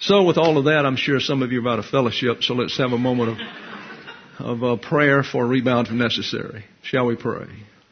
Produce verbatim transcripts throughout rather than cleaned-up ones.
So with all of that, I'm sure some of you are out of fellowship, so let's have a moment of, of uh, prayer for a rebound if necessary. Shall we pray?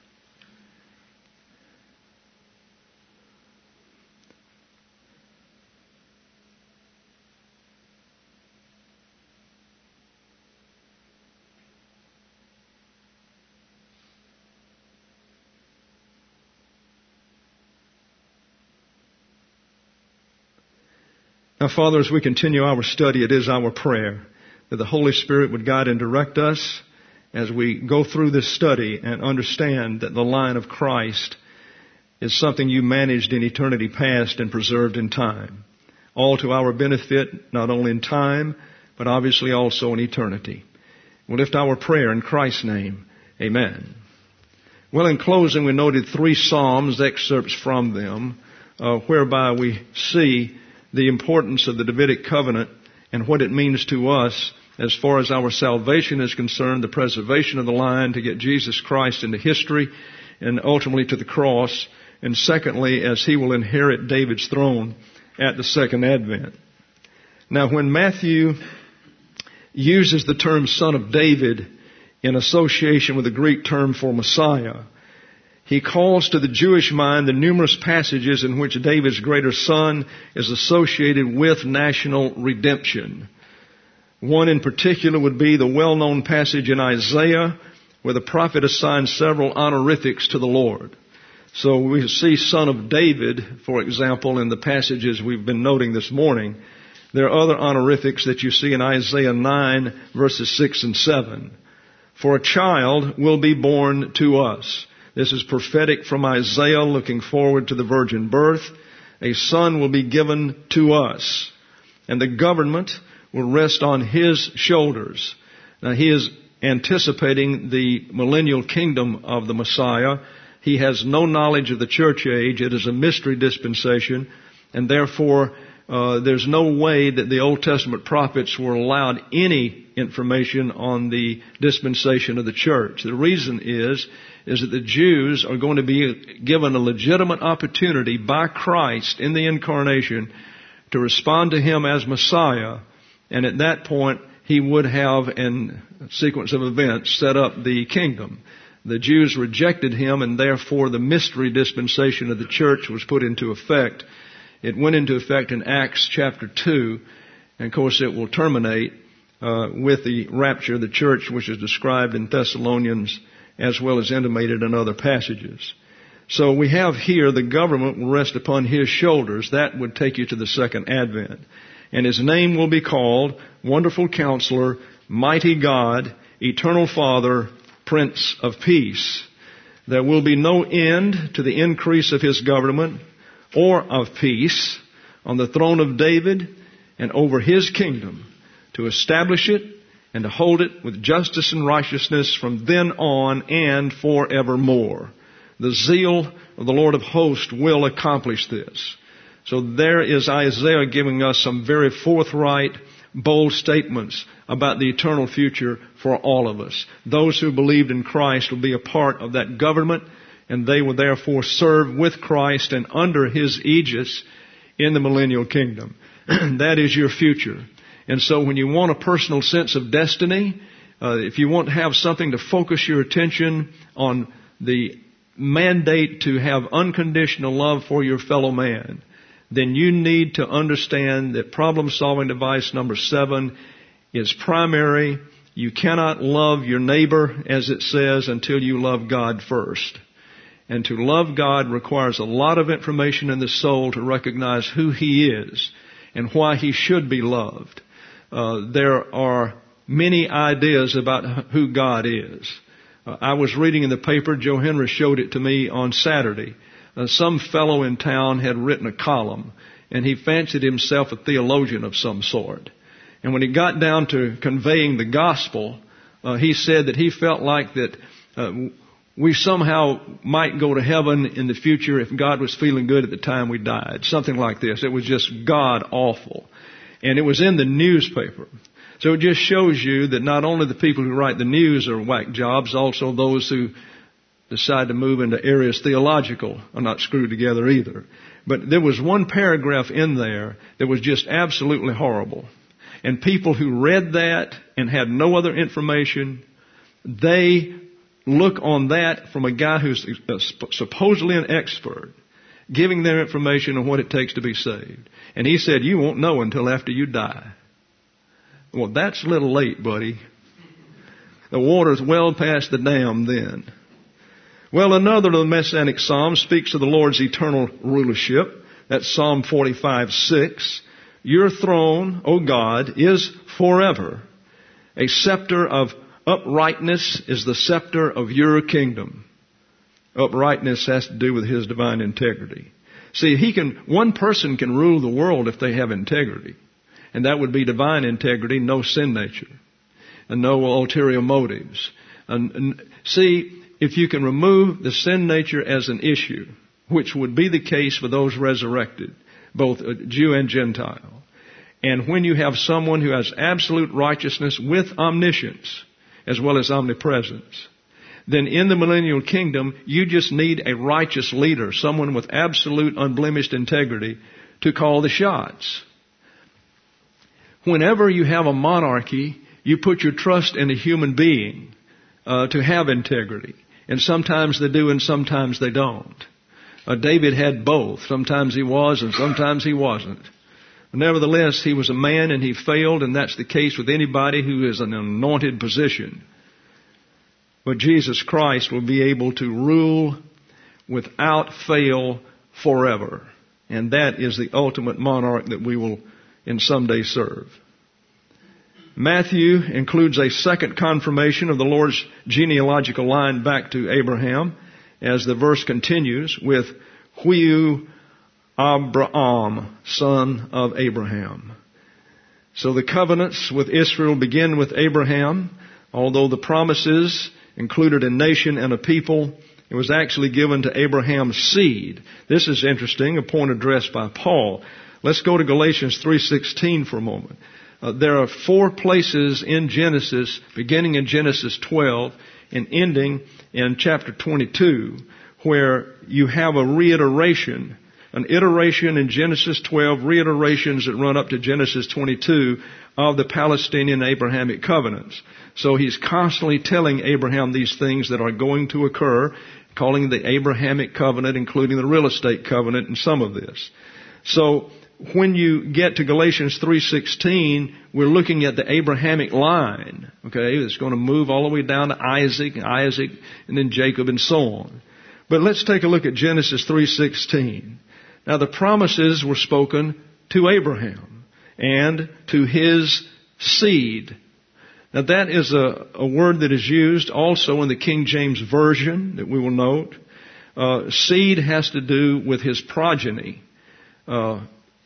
Now, Father, as we continue our study, it is our prayer that the Holy Spirit would guide and direct us as we go through this study and understand that the line of Christ is something you managed in eternity past and preserved in time, all to our benefit, not only in time, but obviously also in eternity. We'll lift our prayer in Christ's name. Amen. Well, in closing, we noted three Psalms, excerpts from them, uh, whereby we see the importance of the Davidic covenant and what it means to us as far as our salvation is concerned, the preservation of the line to get Jesus Christ into history and ultimately to the cross, and secondly, as he will inherit David's throne at the second advent. Now, when Matthew uses the term Son of David in association with the Greek term for Messiah, he calls to the Jewish mind the numerous passages in which David's greater son is associated with national redemption. One in particular would be the well-known passage in Isaiah where the prophet assigns several honorifics to the Lord. So we see Son of David, for example, in the passages we've been noting this morning. There are other honorifics that you see in Isaiah nine, verses six and seven. For a child will be born to us. This is prophetic from Isaiah looking forward to the virgin birth. A son will be given to us, and the government will rest on his shoulders. Now, he is anticipating the millennial kingdom of the Messiah. He has no knowledge of the church age. It is a mystery dispensation, and therefore uh, there's no way that the Old Testament prophets were allowed any information on the dispensation of the church. The reason is is that the Jews are going to be given a legitimate opportunity by Christ in the incarnation to respond to him as Messiah, and at that point he would have, in a sequence of events, set up the kingdom. The Jews rejected him, and therefore the mystery dispensation of the church was put into effect. It went into effect in Acts chapter two, and of course it will terminate uh, with the rapture of the church, which is described in Thessalonians as well as intimated in other passages. So we have here the government will rest upon his shoulders. That would take you to the second advent. And his name will be called Wonderful Counselor, Mighty God, Eternal Father, Prince of Peace. There will be no end to the increase of his government or of peace on the throne of David and over his kingdom, to establish it and to hold it with justice and righteousness from then on and forevermore. The zeal of the Lord of hosts will accomplish this. So there is Isaiah giving us some very forthright, bold statements about the eternal future for all of us. Those who believed in Christ will be a part of that government, and they will therefore serve with Christ and under his aegis in the millennial kingdom. That is your future. And so when you want a personal sense of destiny, uh, if you want to have something to focus your attention on the mandate to have unconditional love for your fellow man, then you need to understand that problem-solving device number seven is primary. You cannot love your neighbor, as it says, until you love God first. And to love God requires a lot of information in the soul to recognize who he is and why he should be loved. Uh, there are many ideas about who God is. Uh, I was reading in the paper, Joe Henry showed it to me on Saturday. Uh, some fellow in town had written a column, and he fancied himself a theologian of some sort. And when he got down to conveying the gospel, uh, he said that he felt like that uh, we somehow might go to heaven in the future if God was feeling good at the time we died. Something like this. It was just God awful. And it was in the newspaper. So it just shows you that not only the people who write the news are whack jobs, also those who decide to move into areas theological are not screwed together either. But there was one paragraph in there that was just absolutely horrible. And people who read that and had no other information, they look on that from a guy who's supposedly an expert, giving their information on what it takes to be saved. And he said, you won't know until after you die. Well, that's a little late, buddy. The water's well past the dam then. Well, another of the Messianic Psalms speaks of the Lord's eternal rulership. That's Psalm forty-five six. Your throne, O God, is forever. A scepter of uprightness is the scepter of your kingdom. Uprightness has to do with His divine integrity. See, he can, one person can rule the world if they have integrity. And that would be divine integrity, no sin nature, and no ulterior motives. And, and see, if you can remove the sin nature as an issue, which would be the case for those resurrected, both Jew and Gentile, and when you have someone who has absolute righteousness with omniscience as well as omnipresence, then in the millennial kingdom, you just need a righteous leader, someone with absolute unblemished integrity to call the shots. Whenever you have a monarchy, you put your trust in a human being uh, to have integrity. And sometimes they do and sometimes they don't. Uh, David had both. Sometimes he was and sometimes he wasn't. Nevertheless, he was a man and he failed, and that's the case with anybody who is in an anointed position. But Jesus Christ will be able to rule without fail forever. And that is the ultimate monarch that we will in someday serve. Matthew includes a second confirmation of the Lord's genealogical line back to Abraham, as the verse continues with, Hu Abraham, son of Abraham. So the covenants with Israel begin with Abraham, although the promises included a nation and a people. It was actually given to Abraham's seed. This is interesting, a point addressed by Paul. Let's go to Galatians three sixteen for a moment. Uh, there are four places in Genesis, beginning in Genesis twelve and ending in chapter twenty-two, where you have a reiteration, an iteration in Genesis twelve, reiterations that run up to Genesis twenty-two of the Palestinian Abrahamic covenants. So he's constantly telling Abraham these things that are going to occur, calling the Abrahamic covenant, including the real estate covenant and some of this. So when you get to Galatians three sixteen, we're looking at the Abrahamic line, okay? It's going to move all the way down to Isaac, Isaac, and then Jacob, and so on. But let's take a look at Genesis three sixteen. Now, the promises were spoken to Abraham and to his seed. Now, that is a, a word that is used also in the King James Version that we will note. Uh, seed has to do with his progeny. Uh,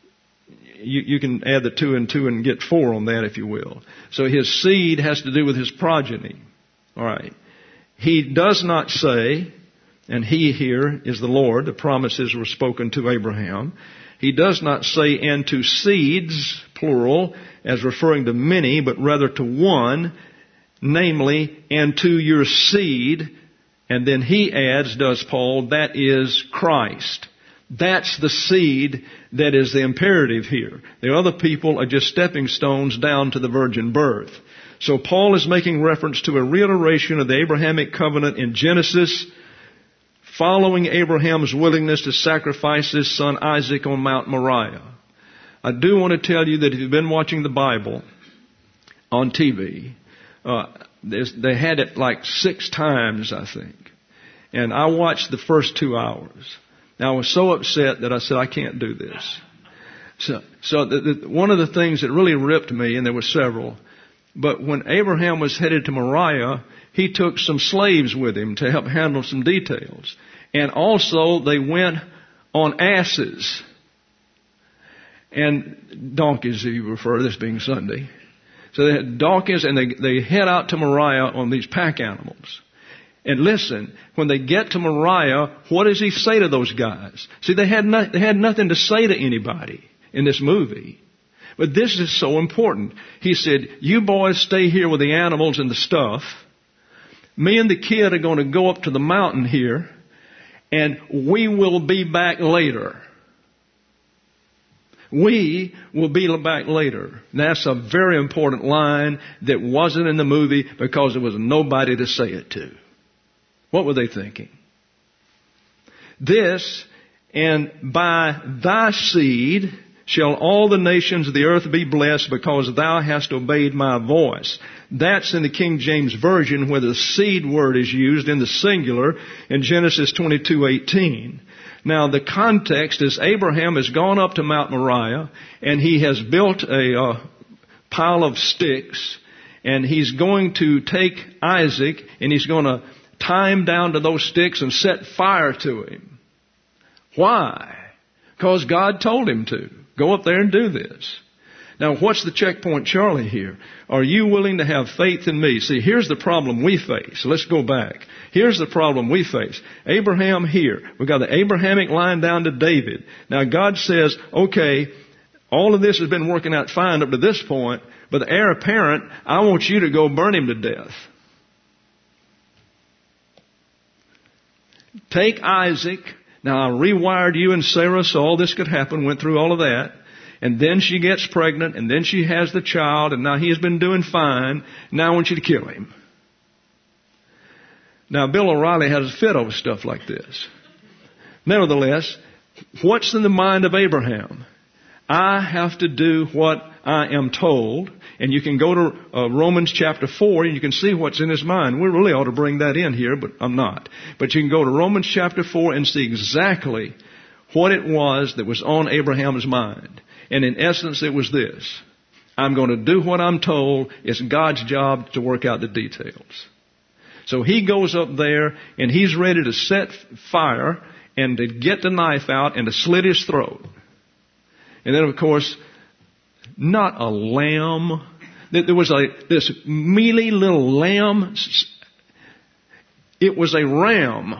You, you can add the two and two and get four on that, if you will. So his seed has to do with his progeny. All right. He does not say, and he here is the Lord, the promises were spoken to Abraham. He does not say, and to seeds, plural, as referring to many, but rather to one, namely, and to your seed. And then he adds, does Paul, that is Christ. That's the seed that is the imperative here. The other people are just stepping stones down to the virgin birth. So Paul is making reference to a reiteration of the Abrahamic covenant in Genesis, following Abraham's willingness to sacrifice his son Isaac on Mount Moriah. I do want to tell you that if you've been watching the Bible on T V, uh, they had it like six times, I think. And I watched the first two hours. Now, I was so upset that I said, I can't do this. So, so the, the, one of the things that really ripped me, and there were several, but when Abraham was headed to Moriah, he took some slaves with him to help handle some details. And also, they went on asses and donkeys, if you prefer, this being Sunday. So they had donkeys, and they, they head out to Moriah on these pack animals. And listen, when they get to Moriah, what does he say to those guys? See, they had, no, they had nothing to say to anybody in this movie. But this is so important. He said, you boys stay here with the animals and the stuff. Me and the kid are going to go up to the mountain here, and we will be back later. We will be back later. That's a very important line that wasn't in the movie because there was nobody to say it to. What were they thinking? This, and by thy seed shall all the nations of the earth be blessed because thou hast obeyed my voice. That's in the King James Version where the seed word is used in the singular in Genesis twenty-two eighteen. Now the context is Abraham has gone up to Mount Moriah and he has built a uh, pile of sticks, and he's going to take Isaac and he's going to tie him down to those sticks and set fire to him. Why? Because God told him to. Go up there and do this. Now, what's the checkpoint, Charlie, here? Are you willing to have faith in me? See, here's the problem we face. Let's go back. Here's the problem we face. Abraham here. We've got the Abrahamic line down to David. Now, God says, okay, all of this has been working out fine up to this point, but the heir apparent, I want you to go burn him to death. Take Isaac. Now, I rewired you and Sarah so all this could happen, went through all of that. And then she gets pregnant, and then she has the child, and now he has been doing fine. Now I want you to kill him. Now, Bill O'Reilly has a fit over stuff like this. Nevertheless, what's in the mind of Abraham? I have to do what I am told. And you can go to uh, Romans chapter four, and you can see what's in his mind. We really ought to bring that in here, but I'm not. But you can go to Romans chapter four and see exactly what it was that was on Abraham's mind. And in essence, it was this. I'm going to do what I'm told. It's God's job to work out the details. So he goes up there, and he's ready to set fire and to get the knife out and to slit his throat. And then, of course, not a lamb. There was a this mealy little lamb. It was a ram.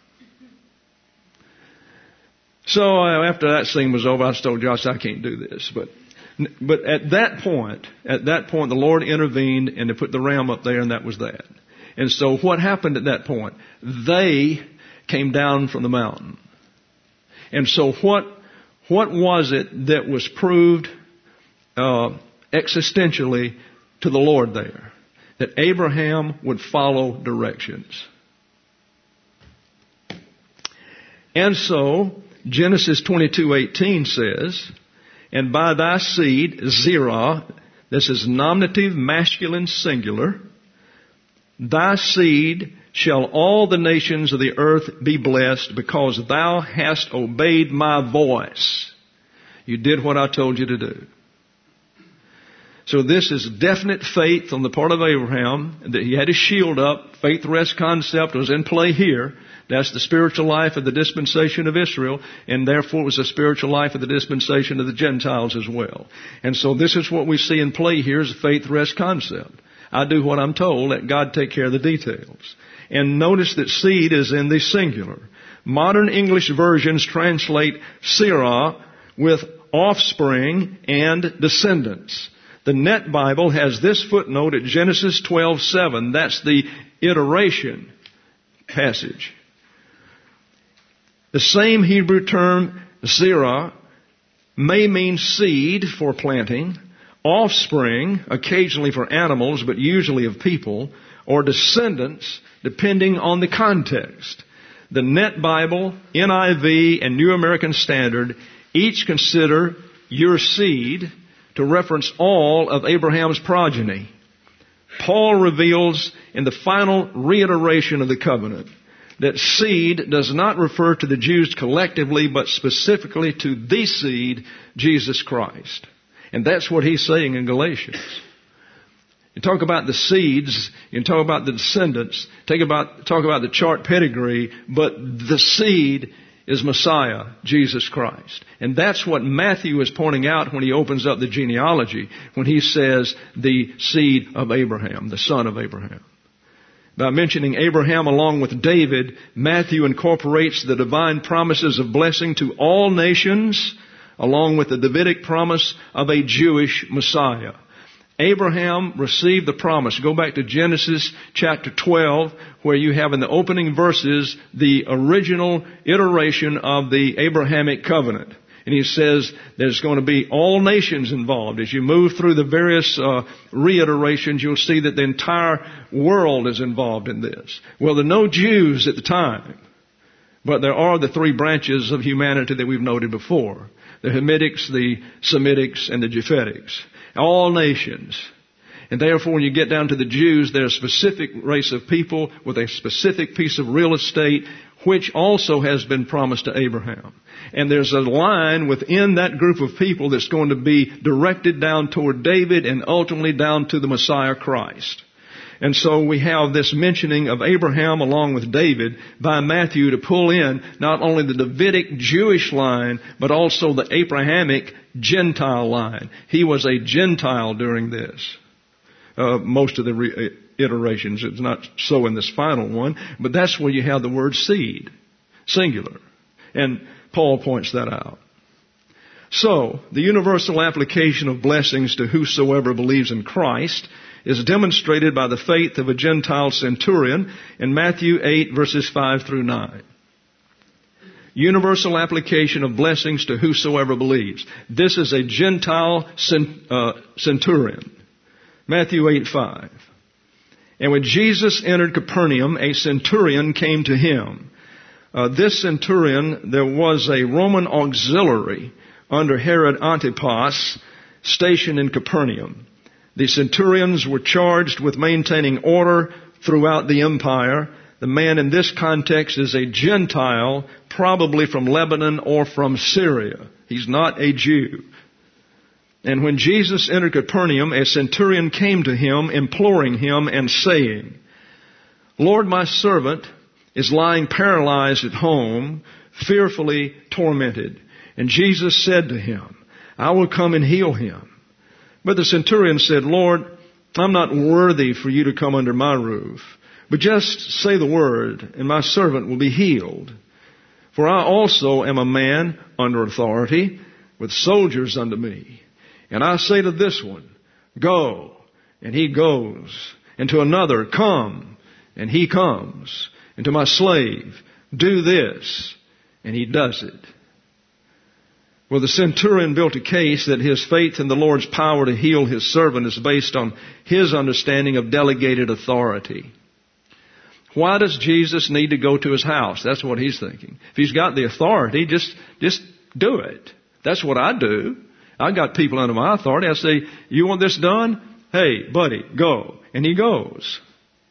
So uh, after that scene was over, I told Josh, I can't do this. But but at that point, at that point, the Lord intervened and they put the ram up there, and that was that. And so what happened at that point? They came down from the mountain. And so what what was it that was proved uh, existentially to the Lord there? That Abraham would follow directions. And so Genesis twenty-two eighteen says, and by thy seed, Zerah, this is nominative masculine singular, thy seed shall all the nations of the earth be blessed because thou hast obeyed my voice. You did what I told you to do. So this is definite faith on the part of Abraham, that he had his shield up. Faith rest concept was in play here. That's the spiritual life of the dispensation of Israel, and therefore it was the spiritual life of the dispensation of the Gentiles as well. And so this is what we see in play here is the faith rest concept. I do what I'm told, let God take care of the details. And notice that seed is in the singular. Modern English versions translate Serah with offspring and descendants. The Net Bible has this footnote at Genesis twelve seven. That's the iteration passage. The same Hebrew term, Zerah, may mean seed for planting, offspring, occasionally for animals, but usually of people, or descendants, depending on the context. The Net Bible, N I V, and New American Standard each consider your seed to reference all of Abraham's progeny. Paul reveals in the final reiteration of the covenant that seed does not refer to the Jews collectively, but specifically to the seed, Jesus Christ. And that's what he's saying in Galatians. You talk about the seeds, you talk about the descendants, talk about, talk about the chart pedigree, but the seed is Messiah, Jesus Christ. And that's what Matthew is pointing out when he opens up the genealogy, when he says the seed of Abraham, the son of Abraham. By mentioning Abraham along with David, Matthew incorporates the divine promises of blessing to all nations, along with the Davidic promise of a Jewish Messiah. Abraham received the promise. Go back to Genesis chapter twelve, where you have in the opening verses the original iteration of the Abrahamic covenant. And he says there's going to be all nations involved. As you move through the various uh, reiterations, you'll see that the entire world is involved in this. Well, there are no Jews at the time, but there are the three branches of humanity that we've noted before. The Hamitics, the Semitics, and the Japhetics. All nations. And therefore, when you get down to the Jews, they're a specific race of people with a specific piece of real estate, which also has been promised to Abraham. And there's a line within that group of people that's going to be directed down toward David and ultimately down to the Messiah Christ. And so we have this mentioning of Abraham along with David by Matthew to pull in not only the Davidic Jewish line, but also the Abrahamic Gentile line. He was a Gentile during this. Uh, most of the re- iterations. It's not so in this final one, but that's where you have the word seed, singular. And Paul points that out. So, the universal application of blessings to whosoever believes in Christ is demonstrated by the faith of a Gentile centurion in Matthew eight, verses five through nine. Universal application of blessings to whosoever believes. This is a Gentile centurion. Matthew eight, five. And when Jesus entered Capernaum, a centurion came to him. Uh, this centurion, there was a Roman auxiliary under Herod Antipas stationed in Capernaum. The centurions were charged with maintaining order throughout the empire. The man in this context is a Gentile, probably from Lebanon or from Syria. He's not a Jew. And when Jesus entered Capernaum, a centurion came to him, imploring him and saying, Lord, my servant is lying paralyzed at home, fearfully tormented. And Jesus said to him, I will come and heal him. But the centurion said, Lord, I'm not worthy for you to come under my roof, but just say the word, and my servant will be healed. For I also am a man under authority, with soldiers under me. And I say to this one, go, and he goes. And to another, come, and he comes. And to my slave, do this, and he does it. Well, the centurion built a case that his faith in the Lord's power to heal his servant is based on his understanding of delegated authority. Why does Jesus need to go to his house? That's what he's thinking. If he's got the authority, just, just do it. That's what I do. I got people under my authority. I say, you want this done? Hey, buddy, go. And he goes.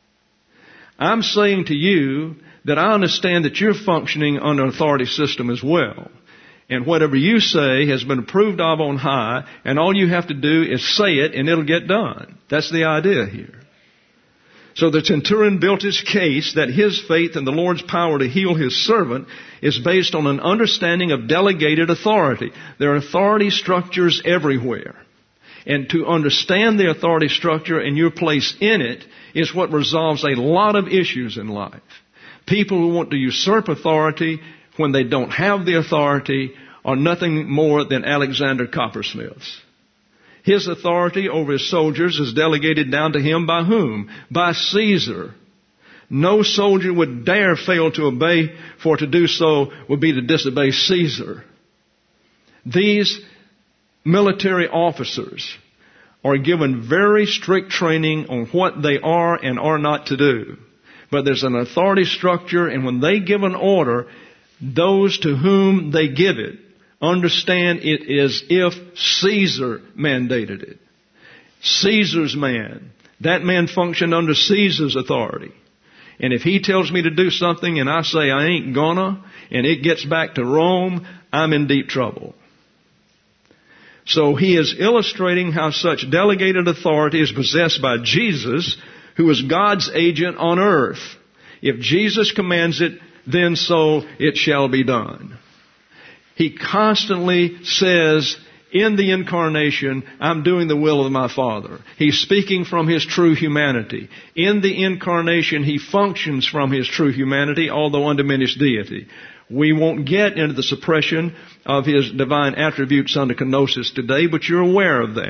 I'm saying to you that I understand that you're functioning under an authority system as well. And whatever you say has been approved of on high, and all you have to do is say it and it'll get done. That's the idea here. So the centurion built his case that his faith in the Lord's power to heal his servant is based on an understanding of delegated authority. There are authority structures everywhere. And to understand the authority structure and your place in it is what resolves a lot of issues in life. People who want to usurp authority when they don't have the authority are nothing more than Alexander Coppersmiths. His authority over his soldiers is delegated down to him by whom? By Caesar. No soldier would dare fail to obey, for to do so would be to disobey Caesar. These military officers are given very strict training on what they are and are not to do. But there's an authority structure, and when they give an order, those to whom they give it understand it is if Caesar mandated it. Caesar's man. That man functioned under Caesar's authority. And if he tells me to do something and I say I ain't gonna, and it gets back to Rome, I'm in deep trouble. So he is illustrating how such delegated authority is possessed by Jesus, who is God's agent on earth. If Jesus commands it, then so it shall be done. He constantly says, in the incarnation, I'm doing the will of my Father. He's speaking from his true humanity. In the incarnation, he functions from his true humanity, although undiminished deity. We won't get into the suppression of his divine attributes under kenosis today, but you're aware of that.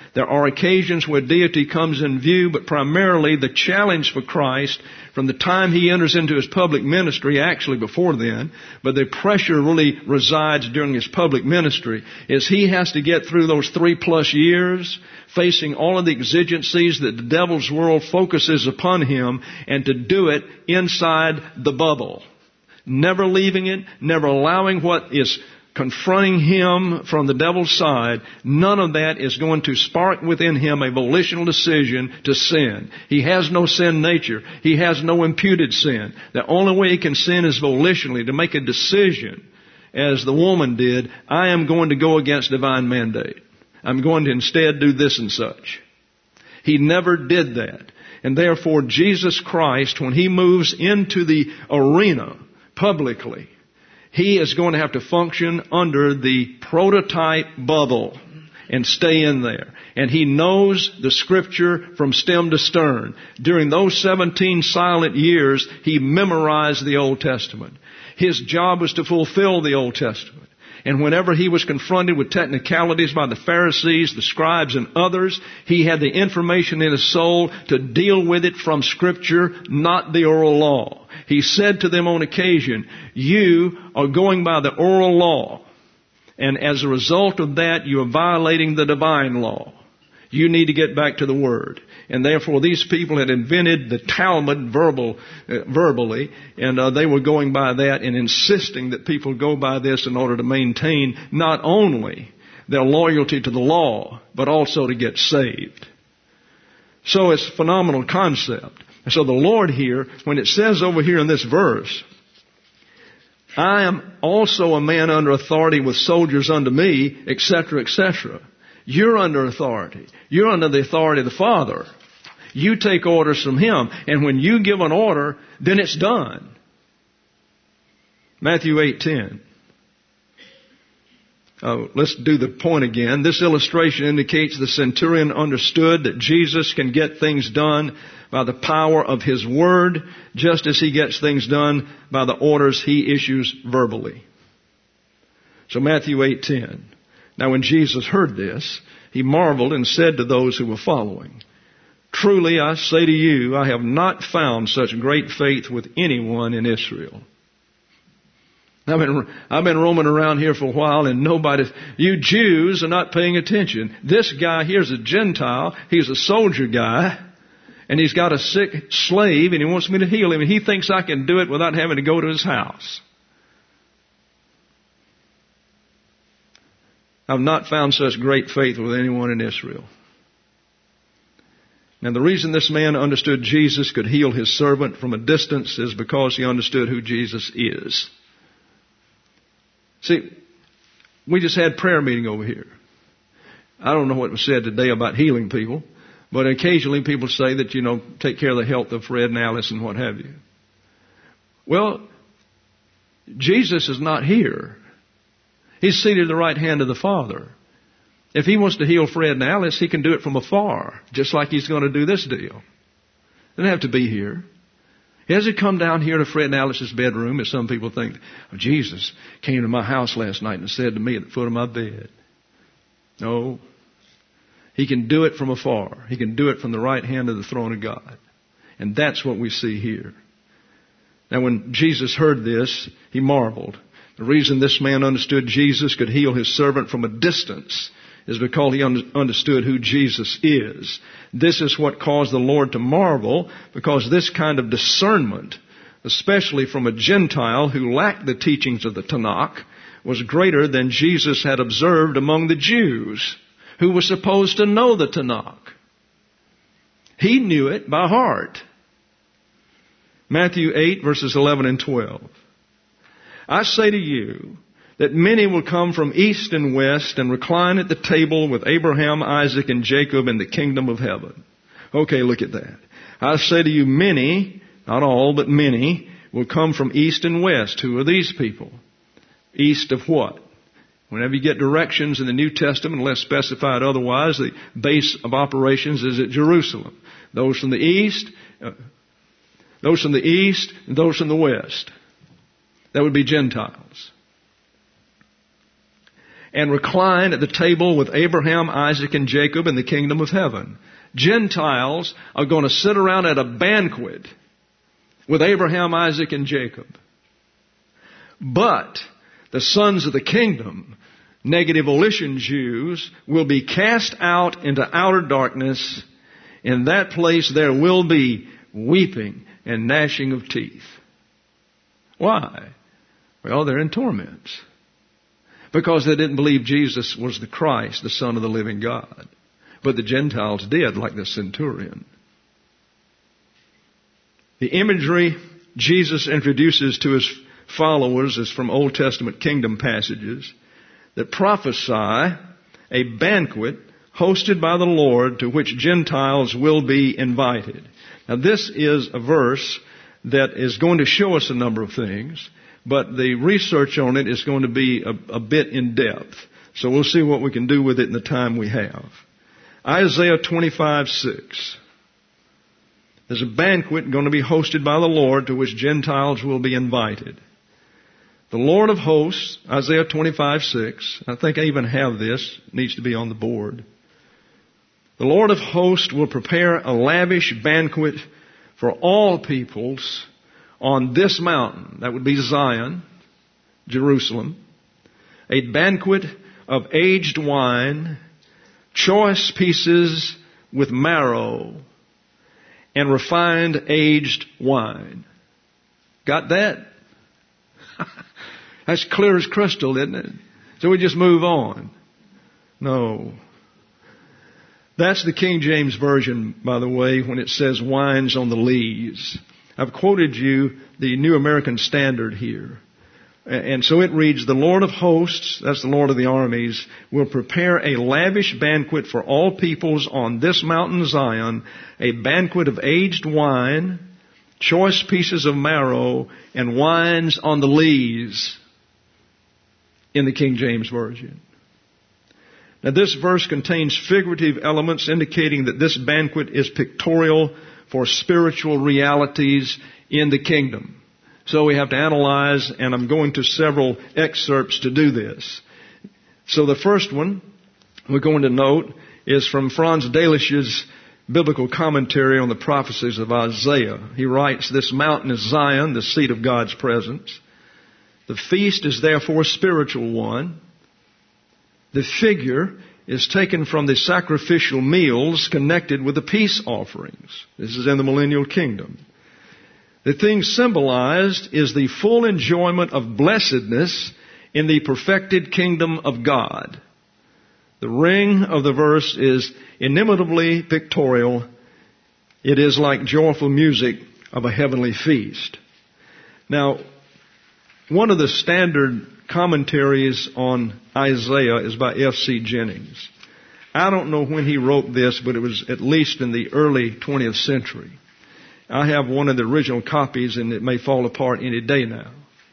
There are occasions where deity comes in view, but primarily the challenge for Christ from the time he enters into his public ministry, actually before then, but the pressure really resides during his public ministry, is he has to get through those three plus years facing all of the exigencies that the devil's world focuses upon him, and to do it inside the bubble. Never leaving it, never allowing what is confronting him from the devil's side. None of that is going to spark within him a volitional decision to sin. He has no sin nature. He has no imputed sin. The only way he can sin is volitionally, to make a decision, as the woman did. I am going to go against divine mandate. I'm going to instead do this and such. He never did that. And therefore, Jesus Christ, when he moves into the arena publicly, he is going to have to function under the prototype bubble and stay in there. And he knows the Scripture from stem to stern. During those seventeen silent years, he memorized the Old Testament. His job was to fulfill the Old Testament. And whenever he was confronted with technicalities by the Pharisees, the scribes, and others, he had the information in his soul to deal with it from Scripture, not the oral law. He said to them on occasion, you are going by the oral law, and as a result of that, you are violating the divine law. You need to get back to the Word. And therefore, these people had invented the Talmud verbal, uh, verbally, and uh, they were going by that and insisting that people go by this in order to maintain not only their loyalty to the law, but also to get saved. So it's a phenomenal concept. And so the Lord here, when it says over here in this verse, I am also a man under authority with soldiers under me, et cetera, et cetera. You're under authority. You're under the authority of the Father. You take orders from Him. And when you give an order, then it's done. Matthew eight ten. Uh, let's do the point again. This illustration indicates the centurion understood that Jesus can get things done by the power of His Word, just as He gets things done by the orders He issues verbally. So Matthew eight ten. Now when Jesus heard this, He marveled and said to those who were following, truly I say to you, I have not found such great faith with anyone in Israel. I've been, I've been roaming around here for a while, and nobody, you Jews are not paying attention. This guy here's a Gentile. He's a soldier guy, and he's got a sick slave, and he wants me to heal him, and he thinks I can do it without having to go to his house. I've not found such great faith with anyone in Israel. Now the reason this man understood Jesus could heal his servant from a distance is because he understood who Jesus is. See, we just had prayer meeting over here. I don't know what was said today about healing people, but occasionally people say that, you know, take care of the health of Fred and Alice and what have you. Well, Jesus is not here. He's seated at the right hand of the Father. If He wants to heal Fred and Alice, He can do it from afar, just like He's going to do this deal. He doesn't have to be here. He hasn't come down here to Fred and Alice's bedroom, as some people think. Oh, Jesus came to my house last night and said to me at the foot of my bed. No. He can do it from afar. He can do it from the right hand of the throne of God. And that's what we see here. Now when Jesus heard this, He marveled. The reason this man understood Jesus could heal his servant from a distance is because he un- understood who Jesus is. This is what caused the Lord to marvel, because this kind of discernment, especially from a Gentile who lacked the teachings of the Tanakh, was greater than Jesus had observed among the Jews, who were supposed to know the Tanakh. He knew it by heart. Matthew eight, verses eleven and twelve. I say to you that many will come from east and west and recline at the table with Abraham, Isaac, and Jacob in the kingdom of heaven. Okay, look at that. I say to you many, not all, but many, will come from east and west. Who are these people? East of what? Whenever you get directions in the New Testament, unless specified otherwise, the base of operations is at Jerusalem. Those from the east, uh, those from the east, and those from the west. That would be Gentiles. and recline at the table with Abraham, Isaac, and Jacob in the kingdom of heaven. Gentiles are going to sit around at a banquet with Abraham, Isaac, and Jacob. But the sons of the kingdom, negative volition Jews, will be cast out into outer darkness. In that place there will be weeping and gnashing of teeth. Why? Well, they're in torments. Because they didn't believe Jesus was the Christ, the Son of the living God. But the Gentiles did, like the centurion. The imagery Jesus introduces to his followers is from Old Testament kingdom passages that prophesy a banquet hosted by the Lord to which Gentiles will be invited. Now this is a verse that is going to show us a number of things, but the research on it is going to be a, a bit in depth. So we'll see what we can do with it in the time we have. Isaiah twenty-five six. There's a banquet going to be hosted by the Lord to which Gentiles will be invited. The Lord of hosts, Isaiah twenty-five six, I think I even have this, it needs to be on the board. The Lord of hosts will prepare a lavish banquet for all peoples on this mountain. That would be Zion, Jerusalem. A banquet of aged wine, choice pieces with marrow, and refined aged wine. Got that? That's clear as crystal, isn't it? So we just move on. No. That's the King James Version, by the way, when it says wines on the lees. I've quoted you the New American Standard here. And so it reads, the Lord of hosts, that's the Lord of the armies, will prepare a lavish banquet for all peoples on this mountain Zion, a banquet of aged wine, choice pieces of marrow, and wines on the lees, in the King James Version. Now this verse contains figurative elements indicating that this banquet is pictorial for spiritual realities in the kingdom. So we have to analyze, and I'm going to several excerpts to do this. So the first one we're going to note is from Franz Delish's biblical commentary on the prophecies of Isaiah. He writes, this mountain is Zion, the seat of God's presence. The feast is therefore a spiritual one. The figure is taken from the sacrificial meals connected with the peace offerings. This is in the millennial kingdom. The thing symbolized is the full enjoyment of blessedness in the perfected kingdom of God. The ring of the verse is inimitably pictorial. It is like joyful music of a heavenly feast. Now, one of the standard commentaries on Isaiah is by F C Jennings. I don't know when he wrote this, but it was at least in the early twentieth century. I have one of the original copies, and it may fall apart any day now.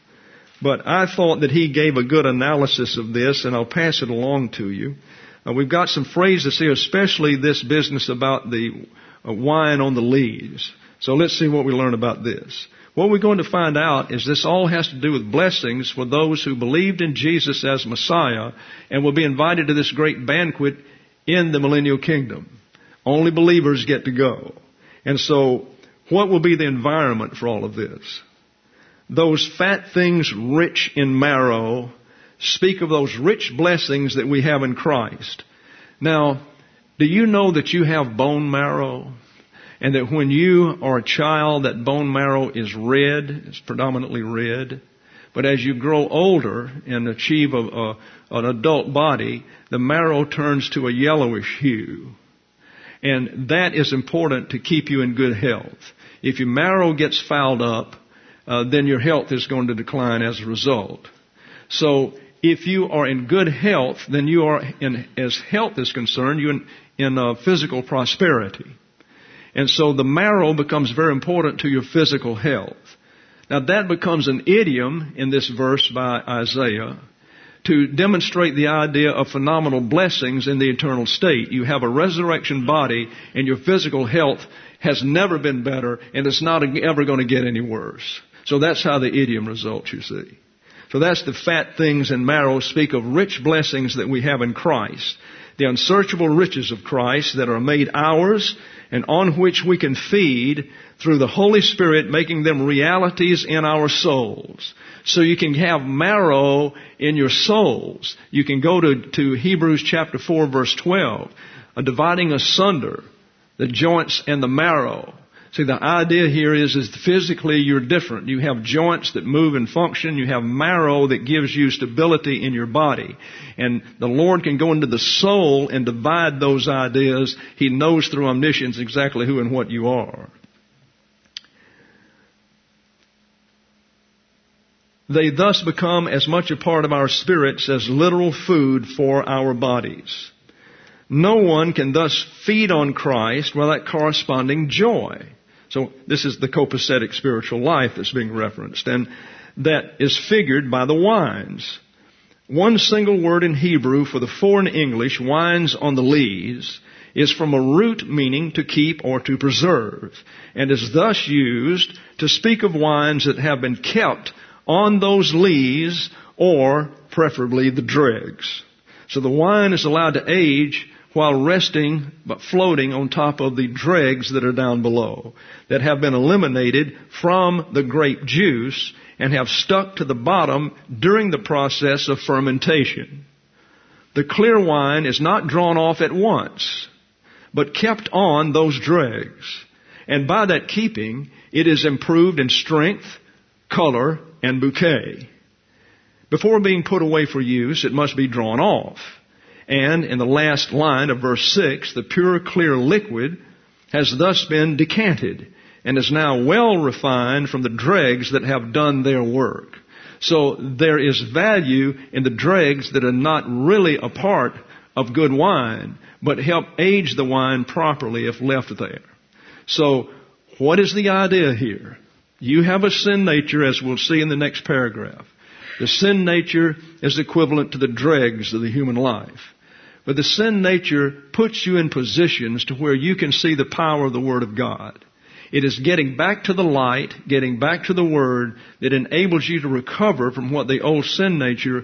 But I thought that he gave a good analysis of this, and I'll pass it along to you. Uh, we've got some phrases here, especially this business about the uh, wine on the lees. So let's see what we learn about this. What we're going to find out is this all has to do with blessings for those who believed in Jesus as Messiah and will be invited to this great banquet in the millennial kingdom. Only believers get to go. And so, what will be the environment for all of this? Those fat things rich in marrow speak of those rich blessings that we have in Christ. Now, do you know that you have bone marrow? And that when you are a child, that bone marrow is red, it's predominantly red. But as you grow older and achieve a, a, an adult body, the marrow turns to a yellowish hue. And that is important to keep you in good health. If your marrow gets fouled up, uh, then your health is going to decline as a result. So if you are in good health, then you are, in, as health is concerned, you're in, in uh, physical prosperity. And so the marrow becomes very important to your physical health. Now that becomes an idiom in this verse by Isaiah to demonstrate the idea of phenomenal blessings in the eternal state. You have a resurrection body and your physical health has never been better and it's not ever going to get any worse. So that's how the idiom results, you see. So that's the fat things and marrow speak of rich blessings that we have in Christ. The unsearchable riches of Christ that are made ours and on which we can feed through the Holy Spirit, making them realities in our souls. So you can have marrow in your souls. You can go to, to Hebrews chapter four verse twelve, a dividing asunder the joints and the marrow. See, the idea here is, is physically you're different. You have joints that move and function. You have marrow that gives you stability in your body. And the Lord can go into the soul and divide those ideas. He knows through omniscience exactly who and what you are. They thus become as much a part of our spirits as literal food for our bodies. No one can thus feed on Christ without corresponding joy. So this is the copacetic spiritual life that's being referenced, and that is figured by the wines. One single word in Hebrew for the four in English, wines on the lees, is from a root meaning to keep or to preserve, and is thus used to speak of wines that have been kept on those lees, or preferably the dregs. So the wine is allowed to age while resting but floating on top of the dregs that are down below, that have been eliminated from the grape juice and have stuck to the bottom during the process of fermentation. The clear wine is not drawn off at once, but kept on those dregs. And by that keeping, it is improved in strength, color, and bouquet. Before being put away for use, it must be drawn off. And in the last line of verse six, the pure, clear liquid has thus been decanted and is now well refined from the dregs that have done their work. So there is value in the dregs that are not really a part of good wine, but help age the wine properly if left there. So what is the idea here? You have a sin nature, as we'll see in the next paragraph. The sin nature is equivalent to the dregs of the human life. But the sin nature puts you in positions to where you can see the power of the Word of God. It is getting back to the light, getting back to the Word, that enables you to recover from what the old sin nature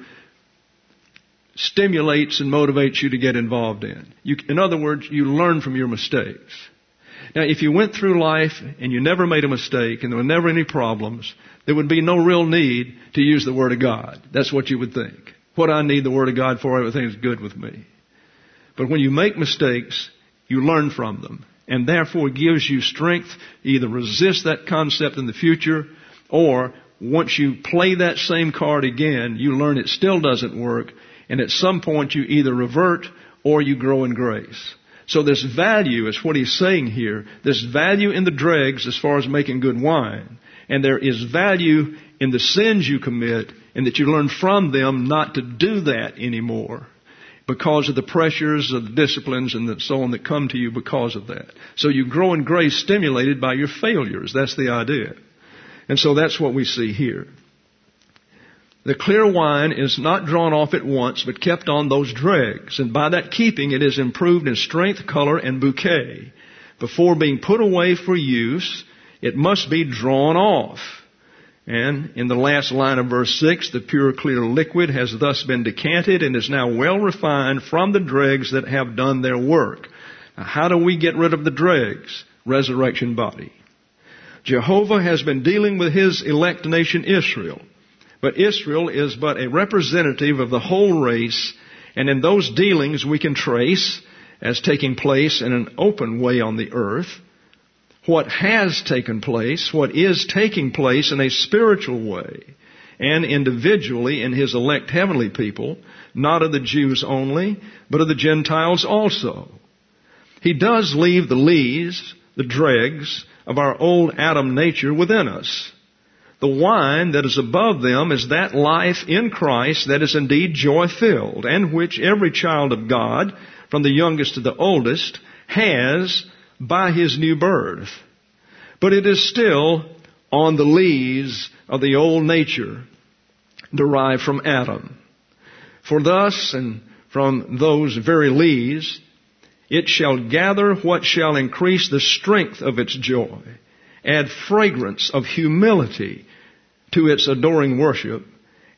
stimulates and motivates you to get involved in. You, in other words, you learn from your mistakes. Now, if you went through life and you never made a mistake and there were never any problems, there would be no real need to use the Word of God. That's what you would think. What I need the Word of God for, everything is good with me. But when you make mistakes, you learn from them. And therefore it gives you strength to either resist that concept in the future, or once you play that same card again, you learn it still doesn't work. And at some point you either revert or you grow in grace. So there's value, is what he's saying here. There's value in the dregs as far as making good wine. And there is value in the sins you commit, and that you learn from them not to do that anymore, because of the pressures of the disciplines and the so on that come to you because of that. So you grow in grace stimulated by your failures. That's the idea. And so that's what we see here. The clear wine is not drawn off at once, but kept on those dregs. And by that keeping, it is improved in strength, color, and bouquet. Before being put away for use, it must be drawn off. And in the last line of verse six, the pure, clear liquid has thus been decanted and is now well refined from the dregs that have done their work. Now, how do we get rid of the dregs? Resurrection body. Jehovah has been dealing with His elect nation Israel. But Israel is but a representative of the whole race, and in those dealings we can trace, as taking place in an open way on the earth, what has taken place, what is taking place in a spiritual way, and individually in His elect heavenly people, not of the Jews only, but of the Gentiles also. He does leave the lees, the dregs, of our old Adam nature within us. The wine that is above them is that life in Christ that is indeed joy-filled, and which every child of God, from the youngest to the oldest, has by his new birth. But it is still on the lees of the old nature derived from Adam. For thus, and from those very lees, it shall gather what shall increase the strength of its joy, add fragrance of humility to its adoring worship,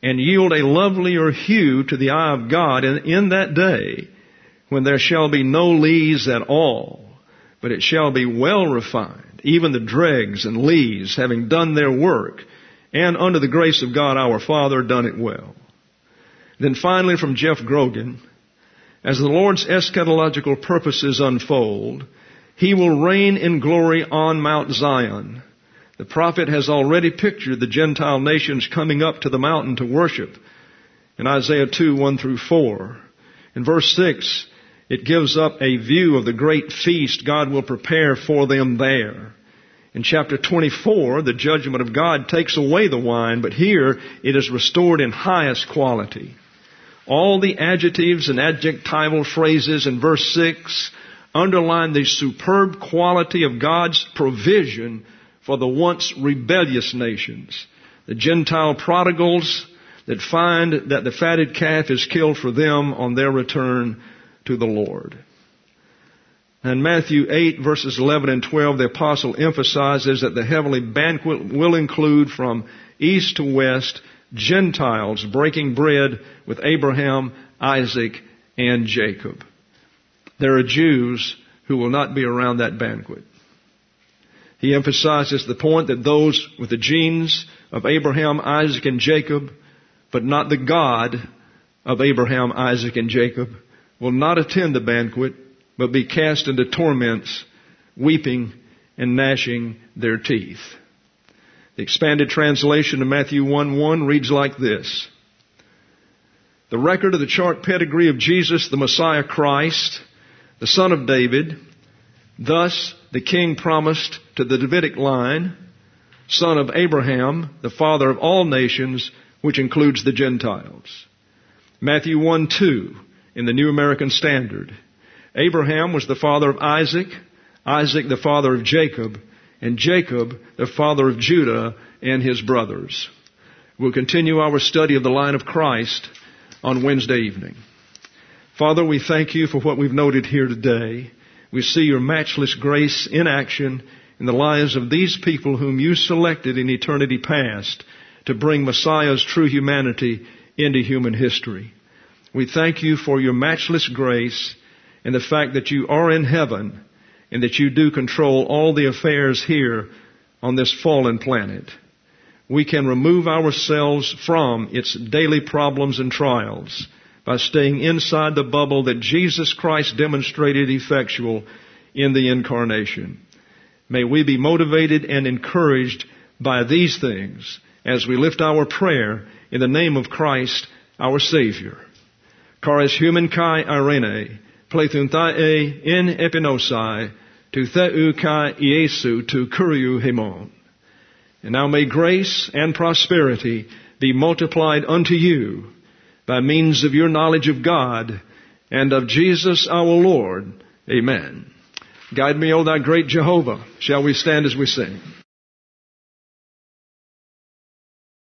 and yield a lovelier hue to the eye of God in, in that day, when there shall be no lees at all, but it shall be well refined, even the dregs and lees, having done their work, and under the grace of God our Father done it well. Then finally from Jeff Grogan, as the Lord's eschatological purposes unfold, He will reign in glory on Mount Zion. The prophet has already pictured the Gentile nations coming up to the mountain to worship in Isaiah two, one through four. In verse six, it gives up a view of the great feast God will prepare for them there. In chapter twenty-four, the judgment of God takes away the wine, but here it is restored in highest quality. All the adjectives and adjectival phrases in verse six underline the superb quality of God's provision for the once rebellious nations, the Gentile prodigals that find that the fatted calf is killed for them on their return to the Lord. In Matthew eight, verses eleven and twelve, the apostle emphasizes that the heavenly banquet will include from east to west Gentiles breaking bread with Abraham, Isaac, and Jacob. There are Jews who will not be around that banquet. He emphasizes the point that those with the genes of Abraham, Isaac, and Jacob, but not the God of Abraham, Isaac, and Jacob, will not attend the banquet, but be cast into torments, weeping and gnashing their teeth. The expanded translation of Matthew one one reads like this. The record of the chart pedigree of Jesus, the Messiah Christ, the son of David, thus the king promised to the Davidic line, son of Abraham, the father of all nations, which includes the Gentiles. Matthew one two in the New American Standard. Abraham was the father of Isaac, Isaac the father of Jacob, and Jacob the father of Judah and his brothers. We'll continue our study of the line of Christ on Wednesday evening. Father, we thank you for what we've noted here today. We see your matchless grace in action in the lives of these people whom you selected in eternity past to bring Messiah's true humanity into human history. We thank you for your matchless grace and the fact that you are in heaven and that you do control all the affairs here on this fallen planet. We can remove ourselves from its daily problems and trials by staying inside the bubble that Jesus Christ demonstrated effectual in the incarnation. May we be motivated and encouraged by these things as we lift our prayer in the name of Christ, our Savior. Charis human kai irene, plethuntae in epinosai, to theu kai Iesu to kuriu hemon. And now may grace and prosperity be multiplied unto you by means of your knowledge of God and of Jesus our Lord. Amen. Guide me, O thou great Jehovah. Shall we stand as we sing?